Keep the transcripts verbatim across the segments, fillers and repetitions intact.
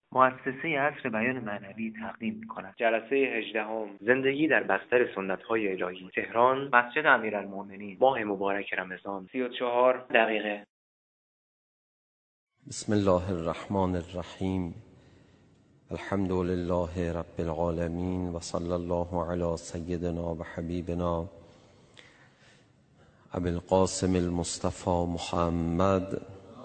مؤسسه عصر بیان معنوی تقدیم می‌کند. جلسه هجدهم زندگی در بستر سنت‌های الهی، تهران، مسجد امیرالمومنین، ماه مبارک رمضان، سی و چهار دقیقه. بسم الله الرحمن الرحیم. الحمد لله رب العالمین و صلی الله علی سیدنا و حبیبنا ابی القاسم المصطفى محمد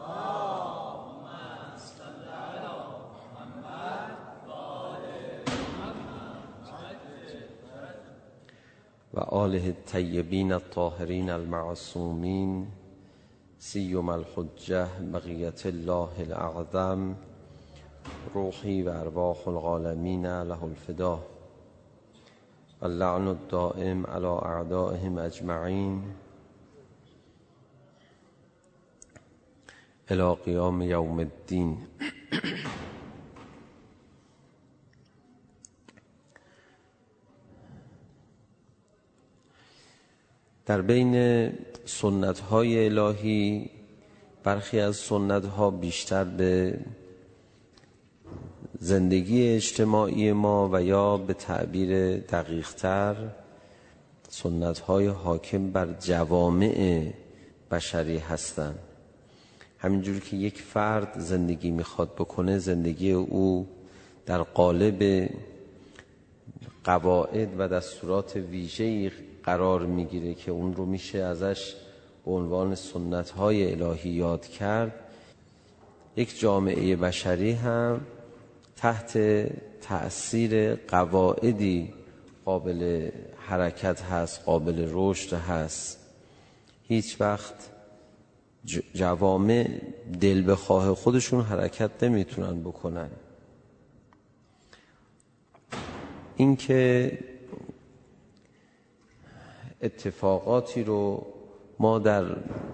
و آله الطیبین الطاهرین المعصومین سیما الحجة بقیة الله الاعظم روحی و ارواح العالمین له الفدا اللعن الدائم علی اعدائهم اجمعین الی قیام یوم الدین. در بین سنت های الهی برخی از سنت ها بیشتر به زندگی اجتماعی ما و یا به تعبیر دقیق تر سنت های حاکم بر جوامع بشری هستند. همینجور که یک فرد زندگی میخواد بکنه، زندگی او در قالب قواعد و دستورات ویژه‌ای قرار میگیره که اون رو میشه ازش به عنوان سنت‌های الهی یاد کرد. یک جامعه بشری هم تحت تأثیر قواعدی قابل حرکت هست، قابل رشد هست. هیچ وقت جوامع دل بخواه خودشون حرکت نمیتونن بکنن. اینکه اتفاقاتی رو ما در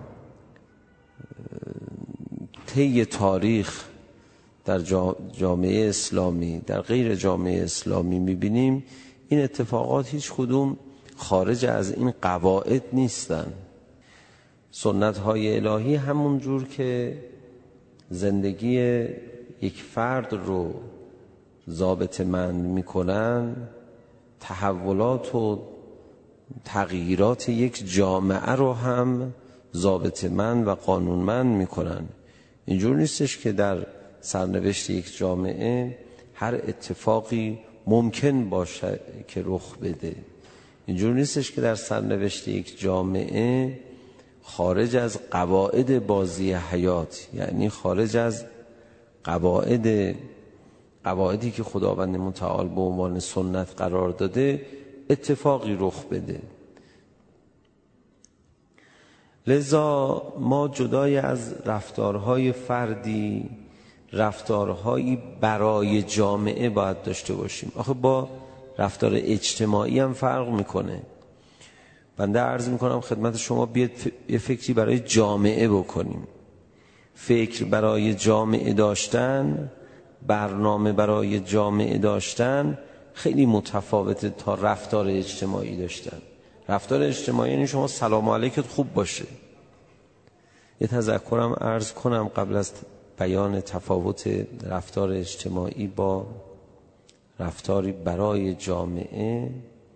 طی تاریخ در جامعه اسلامی در غیر جامعه اسلامی میبینیم، این اتفاقات هیچ کدوم خارج از این قواعد نیستن. سنت های الهی همون جور که زندگی یک فرد رو ضابط مند میکنن، تحولات و تغییرات یک جامعه رو هم ضابطه‌مند و قانونمند میکنن. اینجور نیستش که در سرنوشت یک جامعه هر اتفاقی ممکن باشه که رخ بده. اینجور نیستش که در سرنوشت یک جامعه خارج از قواعد بازی حیات، یعنی خارج از قواعد قواعدی که خداوند متعال به عنوان سنت قرار داده، اتفاقی رخ بده. لذا ما جدای از رفتارهای فردی رفتارهایی برای جامعه باید داشته باشیم. آخه با رفتار اجتماعی هم فرق میکنه. بنده عرض میکنم خدمت شما بیاد یه فکری برای جامعه بکنیم. فکر برای جامعه داشتن، برنامه برای جامعه داشتن خیلی متفاوته تا رفتار اجتماعی داشتن. رفتار اجتماعی یعنی شما سلام علیکت خوب باشه. یه تذکرم عرض کنم قبل از بیان تفاوت رفتار اجتماعی با رفتاری برای جامعه.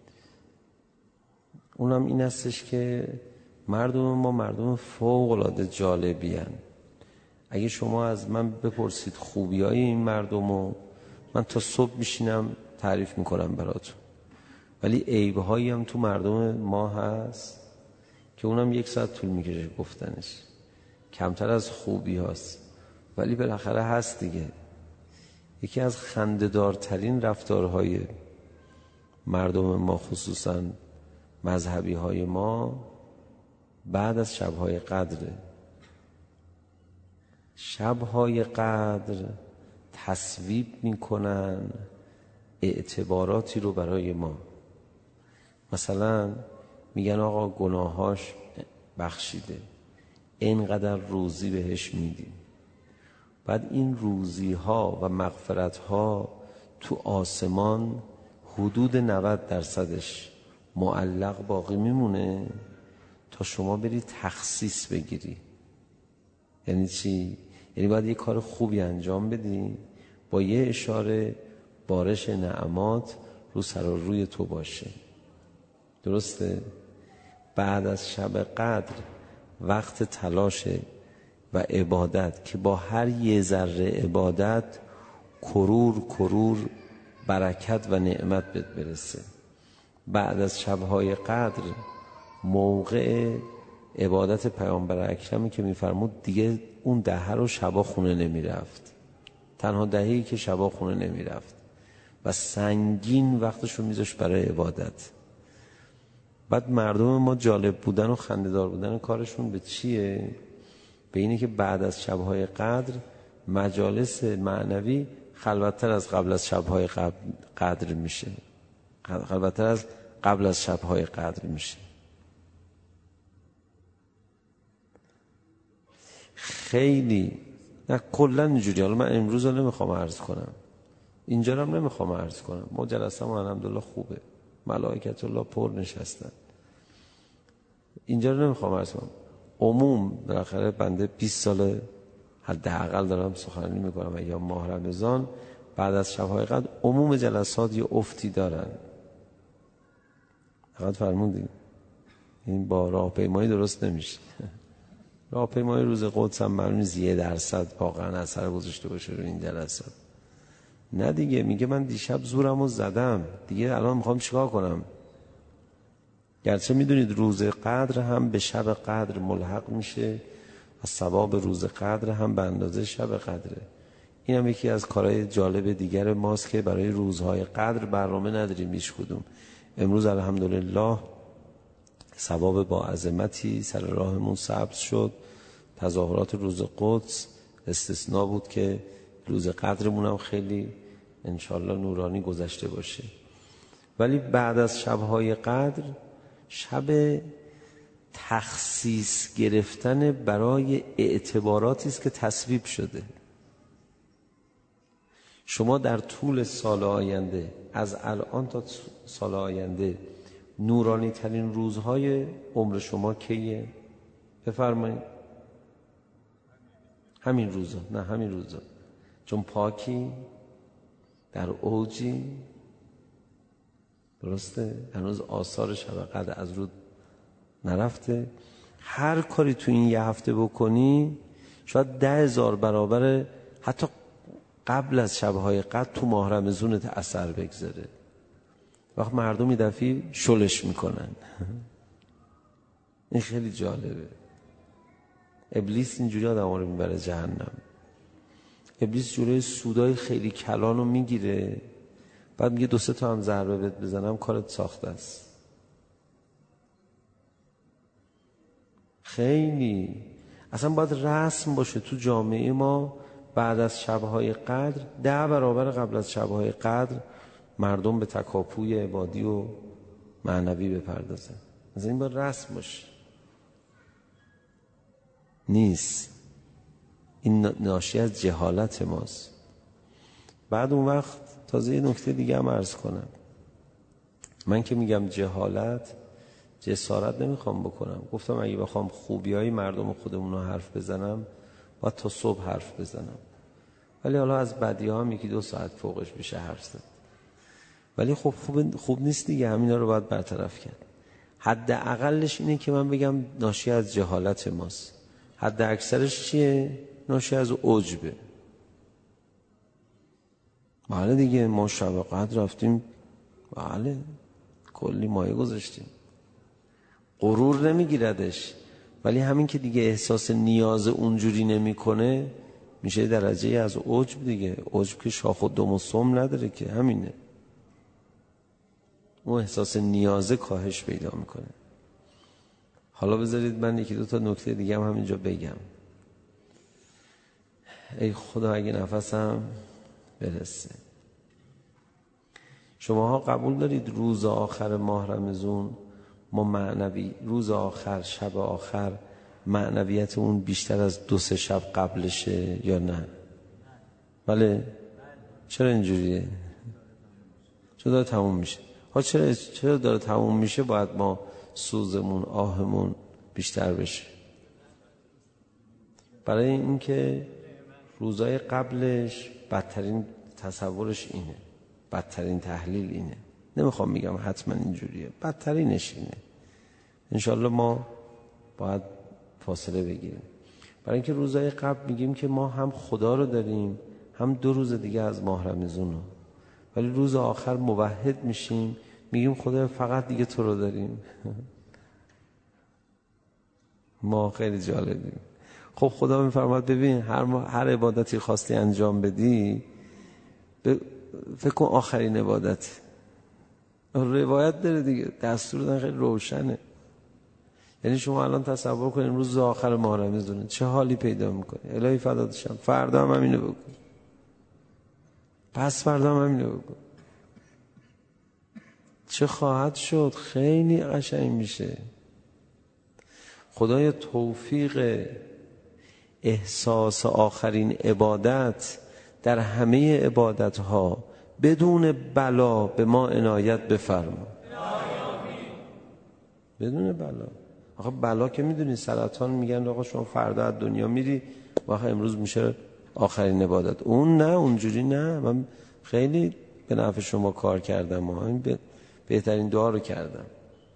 اونم این استش که مردم ما مردم فوق العاده جالبی هن. اگه شما از من بپرسید خوبیای این مردمو، من تا صبح میشینم تعریف میکنم براتون، ولی عیبهایی هم تو مردم ما هست که اونم یک ساعت طول میکشه گفتنش، کمتر از خوبی هست ولی بالاخره هست دیگه. یکی از خنده‌دارترین رفتارهای مردم ما، خصوصا مذهبی های ما، بعد از شبهای قدره. شبهای قدر تصویب میکنن اعتباراتی رو برای ما. مثلا میگن آقا گناهاش بخشیده، اینقدر روزی بهش میدیم. بعد این روزی ها و مغفرت ها تو آسمان حدود نود درصدش معلق باقی میمونه تا شما بری تخصیص بگیری. یعنی چی؟ یعنی باید یه کار خوبی انجام بدی، با یه اشاره بارش نعمات رو سر و روی تو باشه. درسته؟ بعد از شب قدر وقت تلاش و عبادت که با هر یه ذره عبادت کرور کرور برکت و نعمت بهت برسه. بعد از شبهای قدر موقع عبادت پیامبر اکرمی که میفرمود دیگه اون دهه رو شبا خونه نمیرفت، تنها دهه‌ای که شبا خونه نمیرفت و سنگین وقتش رو میذاشت برای عبادت. بعد مردم ما جالب بودن و خنده‌دار بودن کارشون به چیه؟ به اینه که بعد از شبهای قدر مجالس معنوی خلوت‌تر از قبل از شبهای قدر میشه، خلوت‌تر از قبل از شبهای قدر میشه. خیلی نه کلا اینجوری. حالا من امروز رو نمیخوام عرض کنم، اینجا رو هم نمیخوام عرض کنم، ما جلسه ما الحمدلله خوبه، ملائکت الله پر نشستن، اینجا رو نمیخوام عرض کنم. عموم بالاخره بنده بیست سال حداقل دارم سخنرانی میکنم ایام ماه رمضان. بعد از شب‌های قدر عموم جلسات یه افتی دارن. فقط فرمودیم این با راهپیمایی درست نمیشه. راهپیمایی روز قدس هم معلوم نیست یه درصد واقعا اثر گذاشته باشه رو این جلسات. نه دیگه، میگه من دیشب زورمو زدم دیگه، الان میخوام چیکار کنم؟ گرچه میدونید روز قدر هم به شب قدر ملحق میشه و ثواب روز قدر هم به اندازه شب قدره. این هم یکی از کارهای جالب دیگر ماست که برای روزهای قدر برنامه نداریم هیچ کدوم. امروز الحمدلله ثواب با عظمتی سر راهمون سبز شد. تظاهرات روز قدس استثناء بود که روز قدرمون هم خیلی انشالله نورانی گذشته باشه. ولی بعد از شبهای قدر شب تخصیص گرفتن برای اعتباراتی است که تصویب شده. شما در طول سال آینده، از الان تا سال آینده، نورانی ترین روزهای عمر شما کیه؟ بفرمایید. همین روزا. نه همین روزا، چون پاکی در اوجی. درسته؟ هنوز آثار شب قدر از رود نرفته. هر کاری تو این یه هفته بکنی شاید ده هزار برابر حتی قبل از شبهای قدر تو ماه رمضانت اثر بگذاره. وقت مردم یه دفعه شلش میکنن. این خیلی جالبه. ابلیس اینجوری آدم رو میبره جهنم. ابلیس جوره سودای خیلی کلانو میگیره، بعد میگه دو سه تا هم ضربه بهت بزنم کارت ساخته است. خیلی اصلا باید رسم باشه تو جامعه ما بعد از شبهای قدر ده برابر قبل از شبهای قدر مردم به تکاپوی عبادی و معنوی بپردازن. از این باید رسم باشه. نیست. این ناشی از جهالت ماست. بعد اون وقت تازه یه نکته دیگه هم عرض کنم. من که میگم جهالت، جسارت نمیخوام بکنم. گفتم اگه بخوام خوبیای مردم خودمون رو حرف بزنم باید تا صبح حرف بزنم. ولی حالا از بدی ها هم یکی دو ساعت فوقش بشه حرف زد. ولی خب خوب, خوب نیست دیگه، همینا رو باید برطرف کرد. حد اقلش اینه که من بگم ناشی از جهالت ماست. حد اکثرش چیه؟ ناشی از عجبه. بله دیگه، ما شب قدر رفتیم، بله کلی مایه گذاشتیم، غرور نمیگیردش. ولی همین که دیگه احساس نیاز اونجوری نمیکنه میشه درجه از عجب دیگه. عجب که شاخ و دم و سم نداره که، همینه. اون احساس نیازه کاهش پیدا میکنه. حالا بذارید من یکی دو تا نکته دیگه هم همینجا بگم. ای خدا اگه نفسم برسه. شماها قبول دارید روز آخر ماه رمضان ما معنوی، روز آخر، شب آخر معنویت اون بیشتر از دو سه شب قبلشه یا نه؟ بله. چرا اینجوریه؟ چرا داره تموم میشه؟ ها چرا چرا داره تموم میشه؟ باید ما سوزمون، آهمون بیشتر بشه. برای اینکه روزای قبلش بدترین تصورش اینه، بدترین تحلیل اینه. نمیخوام میگم حتما اینجوریه، بدترینش اینه. انشالله ما باید فاصله بگیریم، برای اینکه روزهای قبل میگیم که ما هم خدا رو داریم هم دو روز دیگه از ماه رمضان رو، ولی روز آخر موحد میشیم میگیم خدا فقط دیگه تو رو داریم. ما خیلی جالبیم. خب خدا میفرماد ببین هر هر عبادتی خواستی انجام بدی ب... فکر کن آخرین عبادت. روایت داره دیگه، دستور دادن خیلی روشنه. یعنی شما الان تصور کنید روز آخر ماه رمضان چه حالی پیدا میکنه. الهی فدات شم، فردا هم همینو بکن، پس فردا هم همینو بکن، چه خواهد شد. خیلی قشنگ میشه. خدای توفیق احساس آخرین عبادت در همه عبادت ها بدون بلا به ما عنایت بفرما. بدون بلا. آخه بلا که میدونی سرطان میگن آقا شما فردا از دنیا میری، واقعا امروز میشه آخرین عبادت. اون نه، اونجوری نه. من خیلی به نفع شما کار کردم و همین بهترین دعا رو کردم.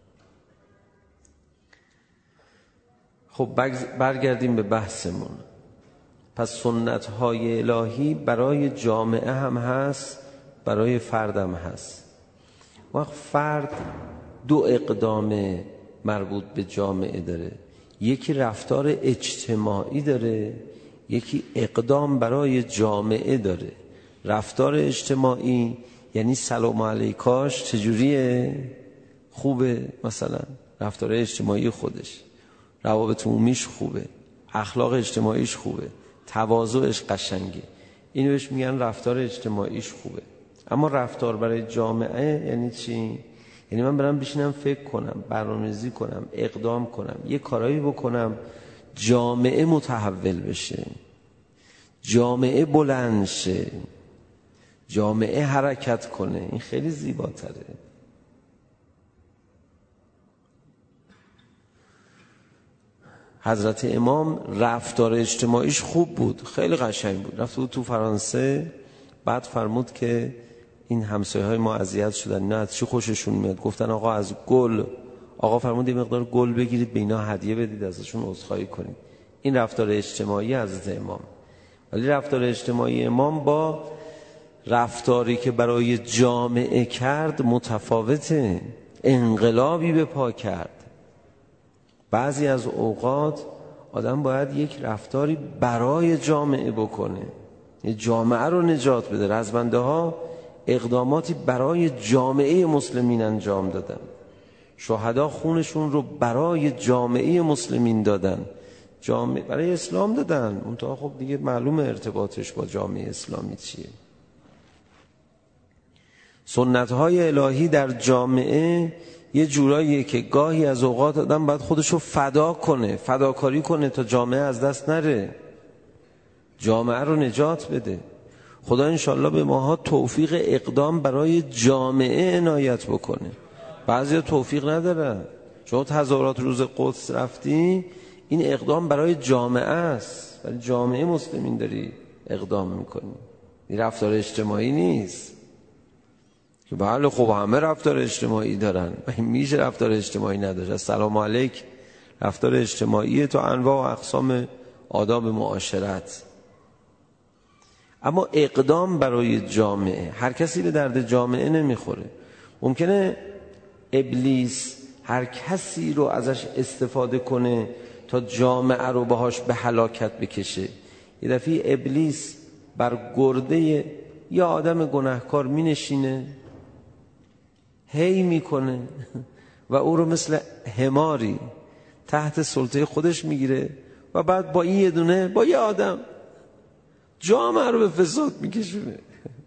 خب برگردیم به بحثمون. پس سنت های الهی برای جامعه هم هست، برای فردم هست. وقت فرد دو اقدام مربوط به جامعه داره، یکی رفتار اجتماعی داره، یکی اقدام برای جامعه داره. رفتار اجتماعی یعنی سلام علیکاش چجوریه؟ خوبه، مثلا رفتار اجتماعی خودش، روابط عمومیش خوبه، اخلاق اجتماعیش خوبه، تواضعش قشنگه، اینو بهش میگن رفتار اجتماعیش خوبه. اما رفتار برای جامعه یعنی چی؟ یعنی من برم بشینم فکر کنم، برنامه‌ریزی کنم، اقدام کنم، یه کارایی بکنم جامعه متحول بشه، جامعه بلند شه، جامعه حرکت کنه. این خیلی زیباتره. حضرت امام رفتار اجتماعیش خوب بود، خیلی قشنگ بود. رفت بود تو فرانسه، بعد فرمود که این همسایه های ما اذیت شدن، نه از چی خوششون میاد؟ گفتن آقا از گل. آقا فرمود یه مقدار گل بگیرید به اینا هدیه بدید، ازشون عذرخواهی کنید. این رفتار اجتماعی حضرت امام. ولی رفتار اجتماعی امام با رفتاری که برای جامعه کرد متفاوته. انقلابی به پا کرد. بعضی از اوقات آدم باید یک رفتاری برای جامعه بکنه، یه جامعه رو نجات بده. رزمنده ها اقداماتی برای جامعه مسلمین انجام دادن، شهدا خونشون رو برای جامعه مسلمین دادن، جامعه برای اسلام دادن. اونتا خب دیگه معلومه ارتباطش با جامعه اسلامی چیه. سنت های الهی در جامعه یه جوراییه که گاهی از اوقات آدم باید خودشو فدا کنه، فداکاری کنه تا جامعه از دست نره، جامعه رو نجات بده. خدا انشالله به ماها توفیق اقدام برای جامعه عنایت بکنه. بعضی توفیق ندارن. شما تظاهرات روز قدس رفتی، این اقدام برای جامعه است، برای جامعه مسلمین داری اقدام میکنی، این رفتار اجتماعی نیست. که بله خب همه رفتار اجتماعی دارن، میشه رفتار اجتماعی نداشت؟ السلام علیک رفتار اجتماعی تو انواع و اقسام آداب معاشرت. اما اقدام برای جامعه، هر کسی به درد جامعه نمیخوره. ممکنه ابلیس هر کسی رو ازش استفاده کنه تا جامعه رو باهاش به هلاکت بکشه. یه دفعه ابلیس بر گرده یا آدم گناهکار می نشینه، هی میکنه و او رو مثل حماری تحت سلطه خودش میگیره و بعد با این یه دونه، با یه آدم جامعه رو به فساد میکشونه.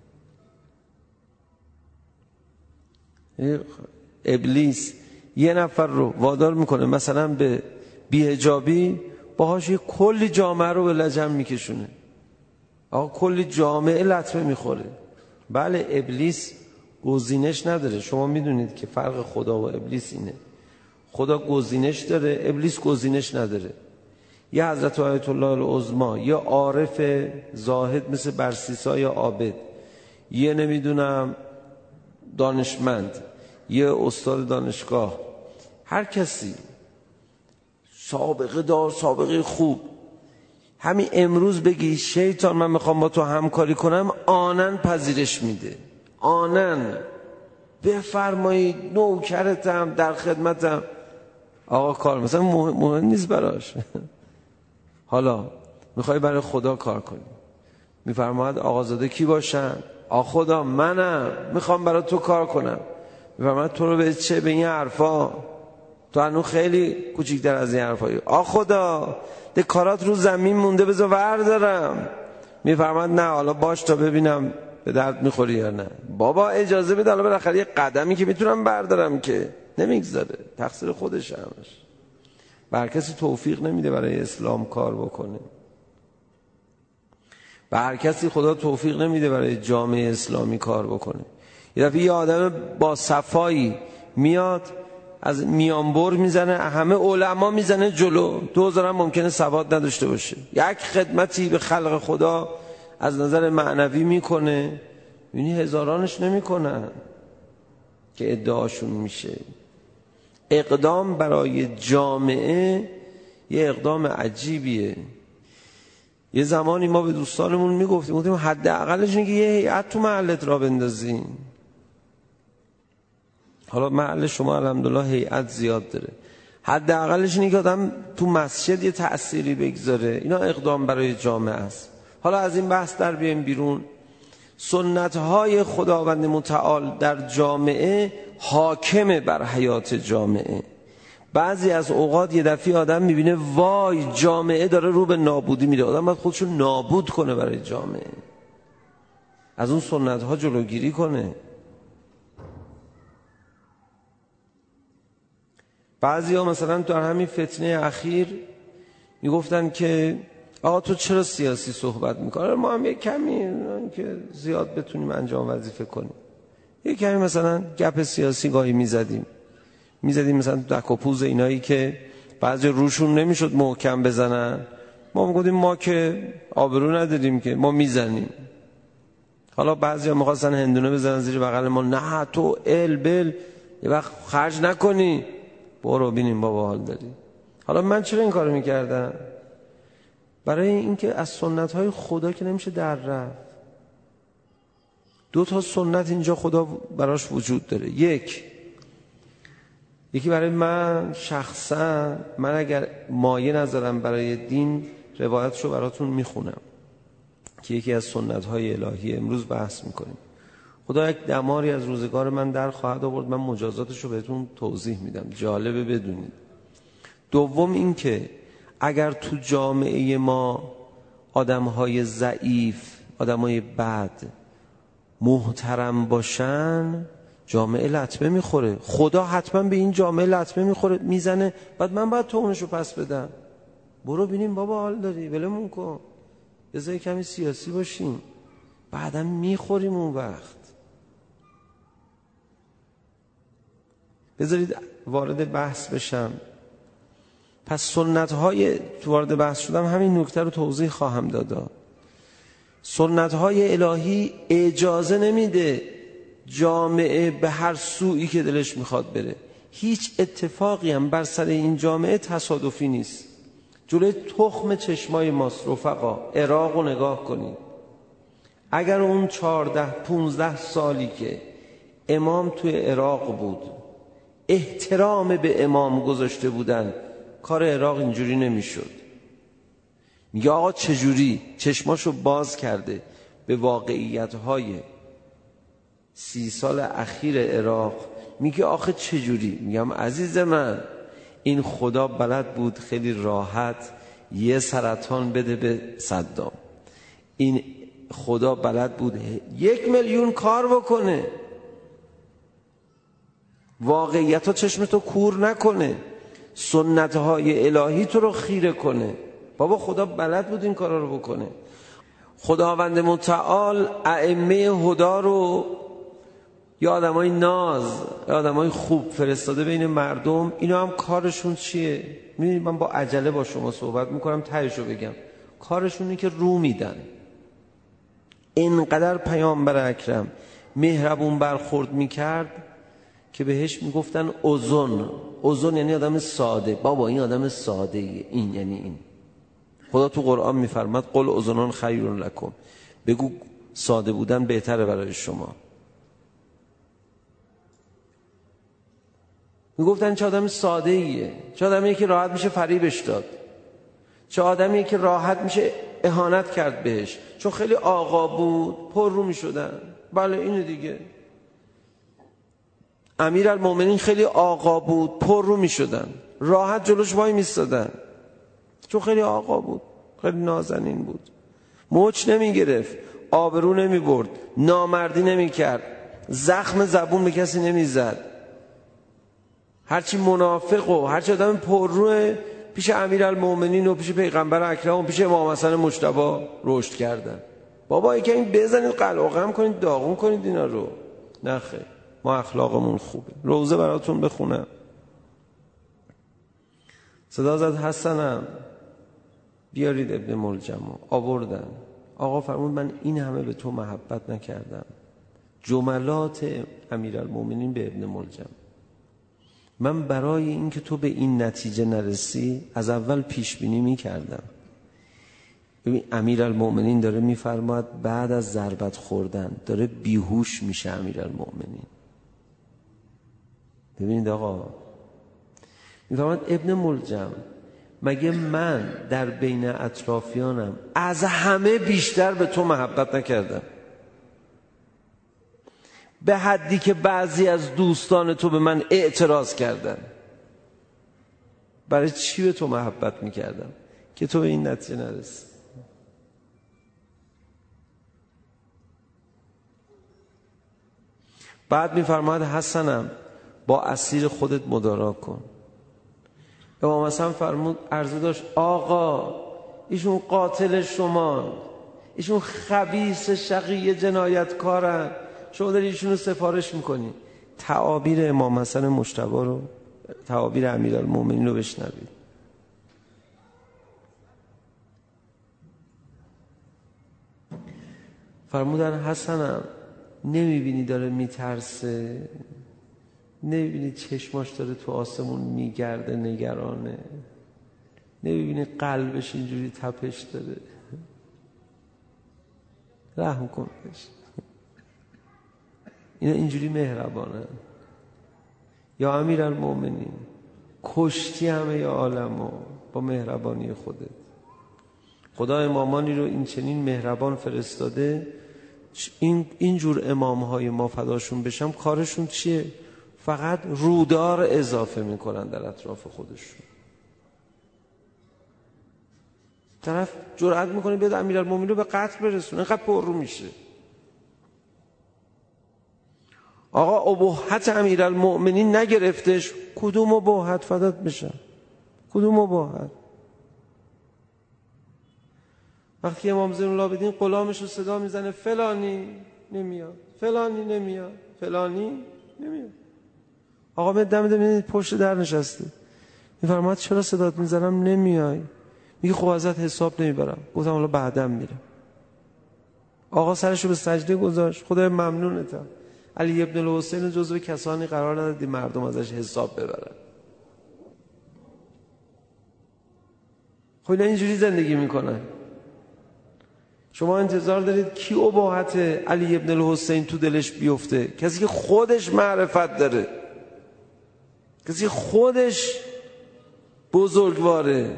ابلیس یه نفر رو وادار میکنه مثلا به بی‌حجابی، باهاش یه کلی جامعه رو به لجن میکشونه. آقا کلی جامعه لطمه میخوره. بله ابلیس گزینش نداره. شما میدونید که فرق خدا و ابلیس اینه، خدا گزینش داره، ابلیس گزینش نداره. یه حضرت آیت الله العظما، یا عارف زاهد مثل برسیسا یا عابد، یه نمیدونم دانشمند، یه استاد دانشگاه، هر کسی سابقه دار، سابقه خوب، همین امروز بگی شیطان من میخوام با تو همکاری کنم، آنن پذیرش میده، آنن بفرمایید نوکرتم، در خدمتم. آقا کار مثلا مهم, مهم نیست براش. حالا میخوای برای خدا کار کنی، میفرماید آقازاده کی باشن؟ آقا خدا منم، میخوام برای تو کار کنم. میفرماید تو رو به چه؟ به این حرفا؟ تو هنو خیلی کوچیک‌تر از این حرفایی. آقا خدا ده کارات رو زمین مونده، بذار وردارم. میفرماید نه حالا باش تا ببینم به درد میخوری یا نه. بابا اجازه بده، حالا بالاخره یه قدمی که میتونم بردارم که نمیگذاره، تقصیر خودش همش. بر کسی توفیق نمیده برای اسلام کار بکنه، به هر کسی خدا توفیق نمیده برای جامعه اسلامی کار بکنه. یه دفعه یه آدم با صفایی میاد از میانبر میزنه، همه علما میزنه جلو، دوزارم ممکنه سواد نداشته باشه، یک خدمتی به خلق خدا از نظر معنوی میکنه، یعنی هزارانش نمیکنن که ادعاشون میشه. اقدام برای جامعه یه اقدام عجیبیه. یه زمانی ما به دوستانمون میگفتیم، گفتیم حداقلش اینه که یه هیئت تو محلت را بندازین. حالا محل شما الحمدلله هیئت زیاد داره، حداقلش اینه که آدم تو مسجد یه تأثیری بگذاره. اینا اقدام برای جامعه است. حالا از این بحث در بیایم بیرون. سنت‌های خداوند متعال در جامعه حاکمه بر حیات جامعه. بعضی از اوقات یه دفعه آدم میبینه وای جامعه داره رو به نابودی میره، آدم باید خودشو نابود کنه برای جامعه، از اون سنت‌ها جلوگیری کنه. بعضی ها مثلا در همین فتنه اخیر میگفتن که آقا تو چرا سیاسی صحبت میکنه؟ ما هم یک کمی که زیاد بتونیم انجام وظیفه کنیم، یک کمی مثلا گپ سیاسی گاهی میزدیم میزدیم مثلا دک و پوز اینایی که بعضی روشون نمیشد محکم بزنن، ما میگفتیم ما که آبرو نداریم که ما میزنیم. حالا بعضی ها میخواستن هندونه بزنن زیر بغل ما، نه تو ال بل یه وقت خرج نکنی، برو بینیم بابا حال داری. حالا من چرا این کارو میکردم؟ برای اینکه از سنت های خدا که نمیشه در رفت. دو تا سنت اینجا خدا براش وجود داره. یک یکی برای من شخصا، من اگر مایه نذارم برای دین، روایتشو براتون میخونم که یکی از سنت های الهی امروز بحث میکنیم. خدا یک دماری از روزگار من در خواهد آورد، من مجازاتشو بهتون توضیح میدم، جالبه بدونید. دوم این که اگر تو جامعه ما آدمهای ضعیف، آدمهای بد محترم باشن، جامعه لطمه میخوره. خدا حتما به این جامعه لطمه میخوره، میزنه، بعد من باید تومنشو پس بدم. برو بینیم بابا حال داری، ولمون کن، بذار کمی سیاسی باشیم، بعدم میخوریم اون وقت. بذارید وارد بحث بشم. پس سنت های تو وارد بحث شدم همین نکته رو توضیح خواهم داد. سنت های الهی اجازه نمیده جامعه به هر سویی که دلش میخواد بره. هیچ اتفاقی هم بر سر این جامعه تصادفی نیست. جلوی تخم چشمای ماست رفقا. عراق رو نگاه کنید. اگر اون چهارده پونزده سالی که امام توی عراق بود احترام به امام گذاشته بودن، کار عراق اینجوری نمیشد. میگه آقا چجوری؟ چشماشو باز کرده به واقعیت‌های سی سال اخیر عراق. میگه آخه چجوری؟ میگم عزیز من، این خدا بلد بود خیلی راحت یه سرطان بده به صدام. این خدا بلد بود یک میلیون کار بکنه، واقعیت ها چشمتو کور نکنه، سنت های الهی تو رو خیره کنه. بابا خدا بلد بود این کارا رو بکنه. خداوند متعال ائمه هدا رو یا آدمای ناز یا آدمای خوب فرستاده بین مردم. اینا هم کارشون چیه؟ می‌بینید من با عجله با شما صحبت میکنم، تهشو بگم. کارشون اینه که رو میدن، اینقدر پیامبر اکرم مهربون برخورد میکرد که بهش میگفتن اوزن. اوزن یعنی آدم ساده. بابا این آدم ساده ایه. این یعنی این. خدا تو قرآن میفرماد قل اوزنان خیر لکم، بگو ساده بودن بهتره برای شما. میگفتن چه آدم ساده ایه، چه آدمیه که راحت میشه فریبش داد، چه آدمیه که راحت میشه اهانت کرد بهش، چون خیلی آقا بود پر رو میشدن. بله اینه دیگه. امیرالمومنین خیلی آقا بود پر رو میشدن، راحت جلوش وای میستادن، چون خیلی آقا بود، خیلی نازنین بود، موچ نمیگرفت، آبرو نمیبرد، نامردی نمیکرد، زخم زبون به کسی نمیزد. هرچی منافق و هرچی آدم پرروه پیش امیرالمومنین و پیش پیغمبر اکرم و پیش امام حسن مجتبی رشد کردن. بابا یکی این بزنید قلقم کنید داغون کنید اینا رو. نه خیر، ما اخلاقمون خوبه. روزه براتون بخونم. صدا زد حسنم بیارید ابن ملجمو. آوردن. آقا فرمود من این همه به تو محبت نکردم. جملات امیرالمومنین به ابن ملجم: من برای اینکه تو به این نتیجه نرسی از اول پیش بینی می‌کردم. ببین امیرالمومنین داره میفرماد بعد از ضربت خوردن داره بیهوش میشه امیرالمومنین. ببینید آقا میفرماد ابن ملجم مگه من در بین اطرافیانم از همه بیشتر به تو محبت نکردم؟ به حدی که بعضی از دوستان تو به من اعتراض کردن. برای چی به تو محبت میکردم که تو به این نتیجه نرسی؟ بعد میفرماید حسنم با اسیر خودت مدارا کن. امام حسن فرمود عرضه داشت آقا ایشون قاتل شما، ایشون خبیث شقی جنایتکارن، شما داری ایشونو سفارش میکنی. تعابیر امام حسن مجتبی رو، تعابیر امیرالمومنین رو بشنوید. فرمودن حسنم نمیبینی داره میترسه؟ نمیبینی چشماش داره تو آسمون میگرده نگرانه؟ نمیبینی قلبش اینجوری تپش داره؟ رحم کن بهش. اینا اینجوری مهربانه. یا امیرالمومنین کشتی همه عالمو با مهربانی خودت. خدا امامانی رو این چنین مهربان فرستاده. این اینجور امامهای ما فداشون بشم کارشون چیه؟ فقط رودار اضافه میکنن در اطراف خودشون. طرف جرأت میکنه بیاد امیرالمومنین رو به قتل برسونه، اینقدر پر رو میشه. آقا ابهت امیرالمومنین نگرفتش. کدوم ابهت فدات بشم؟ کدوم ابهت؟ وقتی امام زین العابدین غلامش رو صدا میزنه فلانی نمیاد، فلانی نمیاد، فلانی نمیاد. آقا می دم دم پشت در نشسته. میفرماد چرا صدات میزنم نمیای؟ میگه خب ازت حساب نمیبرم. گفتم حالا بعدم میرم. آقا سرشو به سجده گذاشت. خدای ممنونتم. علی ابن الحسین جزو کسانی قرار ندادی مردم ازش حساب ببرن. خب اینا اینجوری زندگی میکنن. شما انتظار دارید کی اباحت علی ابن الحسین تو دلش بیفته؟ کسی که خودش معرفت داره، کسی که خودش بزرگواره.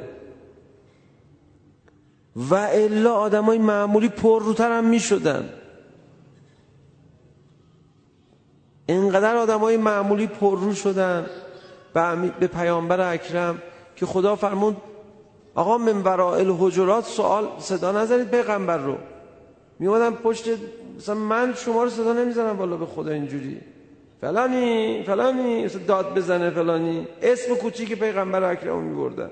و الا آدمای معمولی پر روتر هم میشدن. اینقدر آدمای معمولی پر رو شدن به پیامبر اکرم که خدا فرمود آقا من وراء الحجرات سوال صدا نزنید پیغمبر رو. می اومدن پشت، مثلا من شما رو صدا نمیزنم والا به خدا اینجوری فلانی فلانی داد بزنه فلانی، اسم کوچیک پیغمبر اکرم می بردن.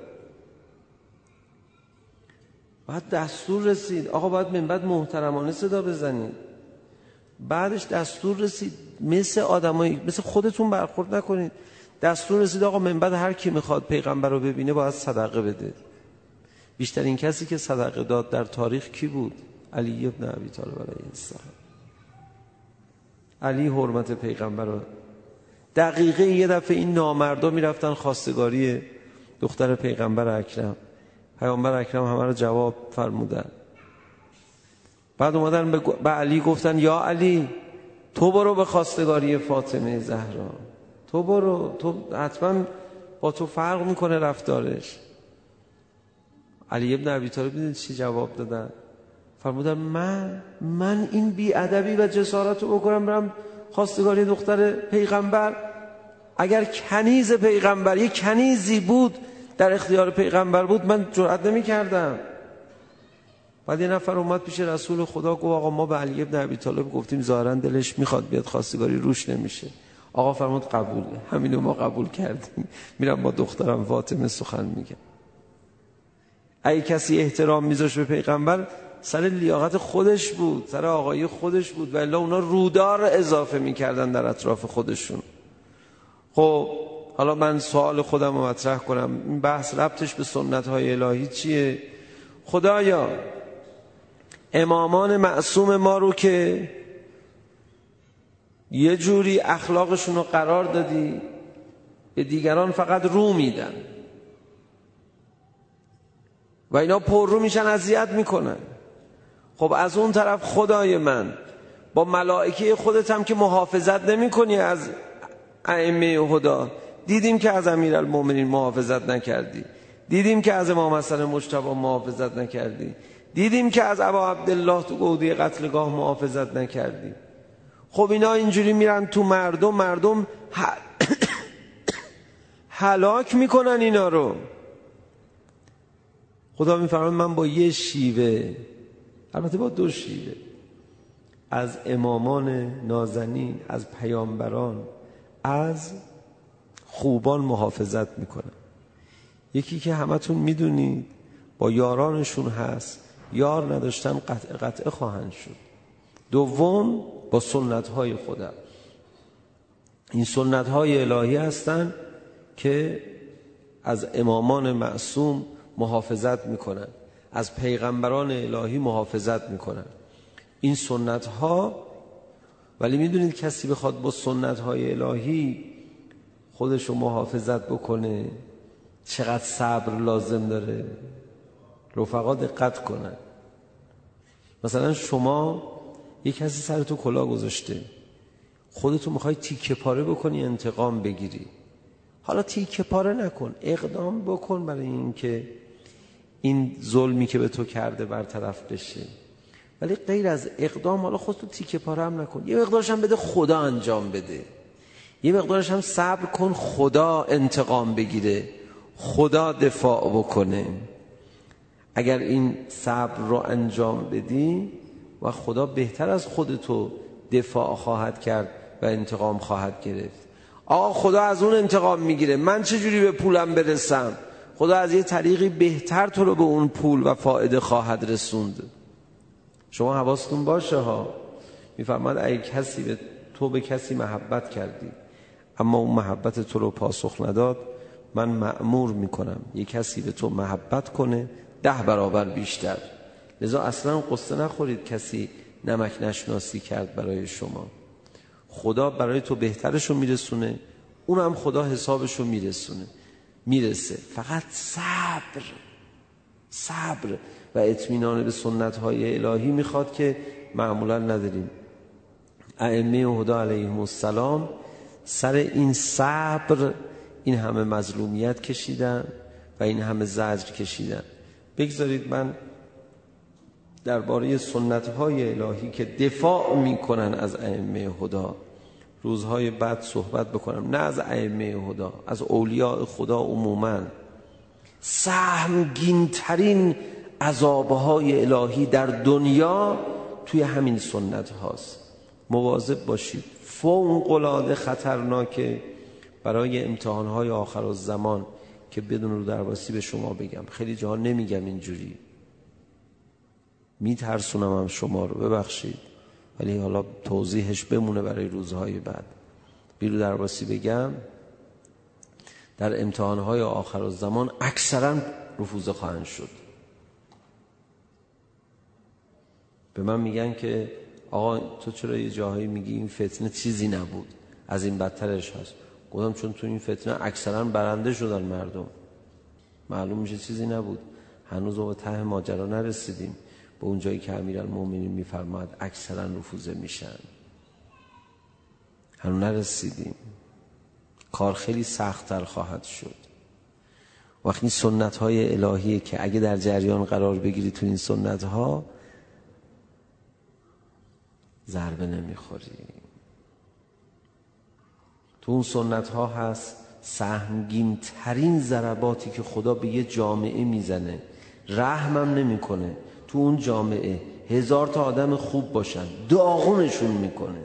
بعد دستور رسید آقا باید من بعد محترمانه صدا بزنید. بعدش دستور رسید مثل آدمایی مثل خودتون برخورد نکنید. دستور رسید آقا من بعد هر کی میخواد پیغمبر رو ببینه باید صدقه بده. بیشترین کسی که صدقه داد در تاریخ کی بود؟ علی ابن ابی طالب علیه السلام. علی حرمت پیغمبر رو دقیقه یه دفعه این نامردا میرفتن خواستگاری دختر پیغمبر اکرم. پیغمبر اکرم همه رو جواب فرمودن. بعد اومدن به علی گفتن یا علی تو برو به خواستگاری فاطمه زهرا، تو برو، تو حتما با تو فرق میکنه رفتارش. علی ابن ابی طالب دیدید چی جواب دادن؟ فرمودن من من این بی‌ادبی و جسارت رو بکنم برم خواستگاری دختر پیغمبر؟ اگر کنیز پیغمبر، یک کنیزی بود در اختیار پیغمبر بود، من جرئت نمی کردم. بعد یه نفر اومد پیش رسول خدا گفت آقا ما به علی ابن ابی طالب گفتیم ظاهرا دلش میخواد بیاد خواستگاری، روش نمیشه. آقا فرمود قبوله. همینو ما قبول کردیم، میرم با دخترم فاطمه سخن میگم. اگه کسی احترام میذاشت به پیغمبر سر لیاقت خودش بود، سر آقایی خودش بود، و الا اونا رودار اضافه میکردن در اطراف خودشون. خب حالا من سوال خودم رو مطرح کنم، این بحث ربطش به سنت های الهی چیه؟ خدایا امامان معصوم ما رو که یه جوری اخلاقشون رو قرار دادی، به دیگران فقط رو میدن و اینا پر رو میشن، اذیت میکنن. خب از اون طرف خدای من با ملائکه خودت هم که محافظت نمی کنی از ائمه هدا، دیدیم که از امیرالمومنین محافظت نکردی، دیدیم که از امام حسن مجتبی محافظت نکردی، دیدیم که از ابا عبدالله تو گودی قتلگاه محافظت نکردی. خب اینا اینجوری میرن تو مردم، مردم هلاک میکنن اینا رو. خدا میفرماید من با یه شیوه، البته با دو شیوه، از امامان نازنین، از پیامبران، از خوبان محافظت میکنن. یکی که همتون میدونید با یارانشون هست، یار نداشتن قطع قطع خواهند شد. دوم با سنت های خدا. این سنت های الهی هستن که از امامان معصوم محافظت میکنن، از پیغمبران الهی محافظت میکنن. این سنت ها، ولی میدونید کسی بخواد با سنت های الهی خودشو محافظت بکنه چقدر صبر لازم داره. رفقا دقت کنن. مثلا شما یک کسی سر تو کلاه گذاشته، خودتو میخوای تیکه پاره بکنی انتقام بگیری. حالا تیکه پاره نکن، اقدام بکن برای این که این ظلمی که به تو کرده برطرف بشه. ولی غیر از اقدام حالا خودتو تیکه پاره هم نکن. یه مقدارش هم بده خدا انجام بده، یه مقدارش هم صبر کن خدا انتقام بگیره، خدا دفاع بکنه. اگر این صبر رو انجام بدی و خدا بهتر از خودتو دفاع خواهد کرد و انتقام خواهد گرفت. آقا خدا از اون انتقام میگیره، من چجوری به پولم برسم؟ خدا از یه طریقی بهتر تو رو به اون پول و فائده خواهد رسوند. شما حواستون باشه ها. میفرماد اگه کسی به تو به کسی محبت کردی اما اون محبت تو رو پاسخ نداد، من مأمور میکنم یه کسی به تو محبت کنه ده برابر بیشتر. لذا اصلا قصه نخورید کسی نمک نشناسی کرد برای شما. خدا برای تو بهترشو میرسونه، اونم خدا حسابشو میرسونه میرسه. فقط صبر صبر و اطمینان به سنت های الهی میخواد که معمولا نداریم. ائمه هدی علیهم السلام سر این صبر این همه مظلومیت کشیدن و این همه زجر کشیدن. بگذارید من درباره سنت های الهی که دفاع میکنن از ائمه هدی روزهای بعد صحبت بکنم، نه از ائمه هدی، از اولیاء خدا عموما. سهمگین ترین عذابهای الهی در دنیا توی همین سنت هاست. مواظب باشید، فوق العاده خطرناکه برای امتحانهای آخر الزمان که بدون رو درواسی به شما بگم. خیلی جاها نمیگم اینجوری، میترسونم هم شما رو، ببخشید، ولی حالا توضیحش بمونه برای روزهای بعد. بیرو درواسی بگم، در امتحانهای آخر الزمان اکثرا رفوزه خواهند شد. به من میگن که آقا تو چرا یه جاهایی میگی این فتنه چیزی نبود، از این بدترش هست؟ گفتم چون تو این فتنه اکثرا برنده شدن مردم، معلوم میشه چیزی نبود. هنوز به ته ماجرا نرسیدیم، به اون جایی که امیرالمومنین میفرماید اکثرا رفوزه میشن، هنوز نرسیدیم. کار خیلی سخت‌تر خواهد شد. وقتی این سنت‌های الهیه که اگه در جریان قرار بگیری تو این سنت‌ها ضربه نمیخوری. تو اون سنت‌ها هست سهمگین ترین ضرباتی که خدا به یه جامعه میزنه، رحمم نمیکنه. تو اون جامعه هزار تا آدم خوب باشن داغونشون میکنه.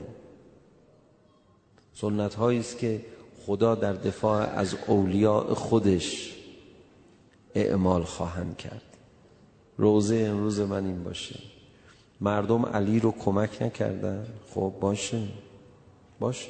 سنت‌هایی است که خدا در دفاع از اولیاء خودش اعمال خواهند کرد. روزه امروز من این باشه، مردم علی رو کمک نکردن، خب باشه باشه،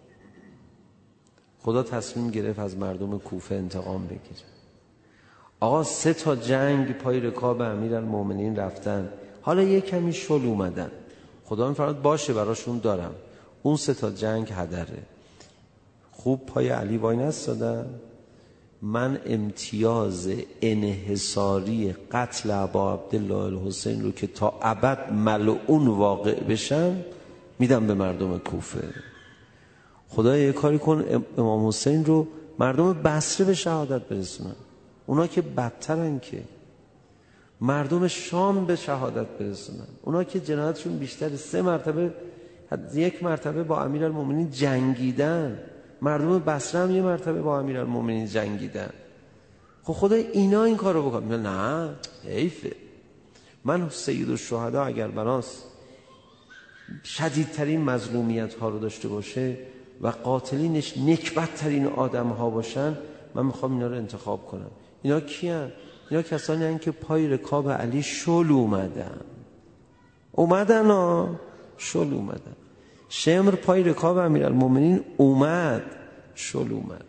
خدا تصمیم گرفت از مردم کوفه انتقام بگیره. آقا سه تا جنگ پای رکاب امیرالمومنین رفتن، حالا یه کمی شل اومدن، خدا میفرماد باشه براشون دارم. اون سه تا جنگ هدره، خوب پای علی وای نستادن. من امتیاز انحصاری قتل ابا عبدالله الحسین رو که تا ابد ملعون واقع بشم میدم به مردم کوفه. خدا یه کاری کن امام حسین رو مردم بصره به شهادت برسونن، اونا که بدترن، که مردم شام به شهادت برسونن، اونا که جنایتشون بیشتر، سه مرتبه یک مرتبه با امیرالمومنین جنگیدن، مردم بصره هم یه مرتبه با امیرالمومنین جنگیدن. خب خدا اینا این کارو بکنه؟ نه حیفه. من سید الشهدا اگر بناس شدیدترین مظلومیت ها رو داشته باشه و قاتلینش نکبت ترین آدم ها باشن، من میخوام اینا رو انتخاب کنم. اینا کیان؟ اینا کسانی هستند که پای رکاب علی شل اومدن اومدن ها شل اومدن. شمر پای رکاب امیرالمومنین اومد، شل اومد.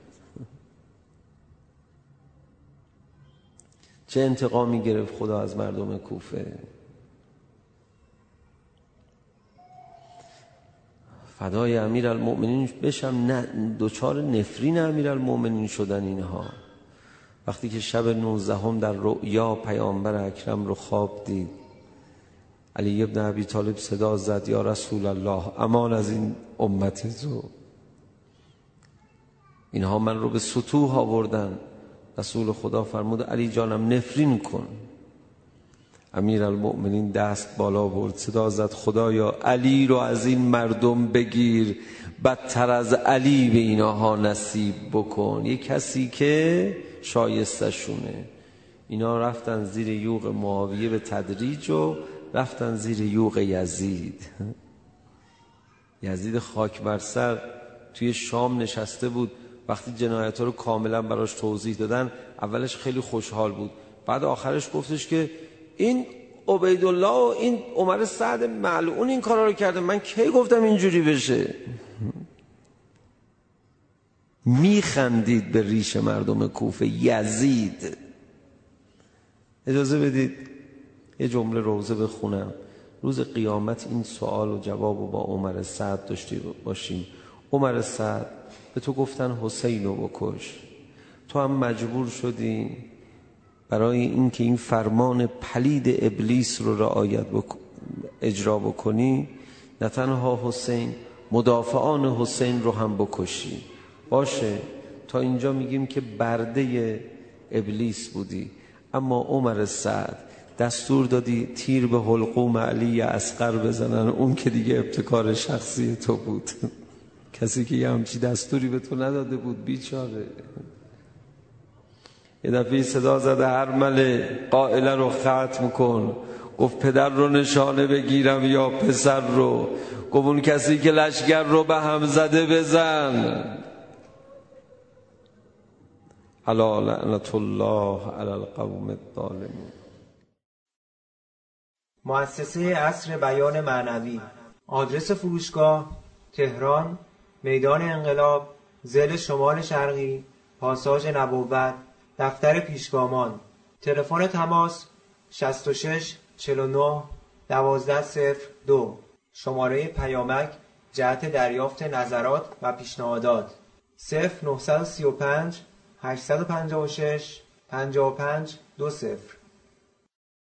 چه انتقامی گرفت خدا از مردم کوفه. فدای امیرالمومنین بشم، نه دوچار نفرین امیرالمومنین شدن اینها. وقتی که شب نوزدهم در رؤیا پیامبر اکرم رو خواب دید، علی ابن ابی طالب صدا زد یا رسول الله امان از این امت تو، اینها من رو به سطوح آوردن. رسول خدا فرمود علی جانم نفرین کن. امیرالمؤمنین دست بالا برد، صدا زد خدایا علی رو از این مردم بگیر، بدتر از علی به اینها نصیب بکن، یک کسی که شایسته شونه. اینا رفتن زیر یوغ معاویه به تدریج و رفتن زیر یوغ یزید. یزید خاک بر سر توی شام نشسته بود، وقتی جنایت ها رو کاملا براش توضیح دادن اولش خیلی خوشحال بود، بعد آخرش گفتش که این عبیدالله و این عمر سعد ملعون این کارا رو کرده، من کی گفتم اینجوری بشه؟ میخندید به ریش مردم کوفه یزید. اجازه بدید یه جمله روزه بخونم. روز قیامت این سوال و جواب رو با عمر سعد داشتی باشیم. عمر سعد به تو گفتن حسین رو بکش، تو هم مجبور شدی برای اینکه این فرمان پلید ابلیس رو رعایت بک... اجرا بکنی، نه تنها حسین، مدافعان حسین رو هم بکشی. باشه تا اینجا میگیم که برده ابلیس بودی، اما عمر سعد دستور دادی تیر به حلقوم علی اصغر بزنن، اون که دیگه ابتکار شخصی تو بود. کسی که یه همچی دستوری به تو نداده بود بیچاره. یه دفعه صدا زده هرمله قائله رو ختم کن. گفت پدر رو نشانه بگیرم یا پسر رو؟ گفت اون کسی که لشگر رو به هم زده بزن. الا لعنت الله علی القوم الظالمین. مؤسسه عصر بیان معنوی. آدرس فروشگاه تهران، میدان انقلاب، ضلع شمال شرقی، پاساژ نبوت، دفتر پیشگامان. تلفن تماس شصت و شش چهل و نه دوازده صفر دو. شماره پیامک جهت دریافت نظرات و پیشنهادات صفر نهصد و سی و پنج هشتصد و پنجاه و شش پنجاه و پنج دو صفر.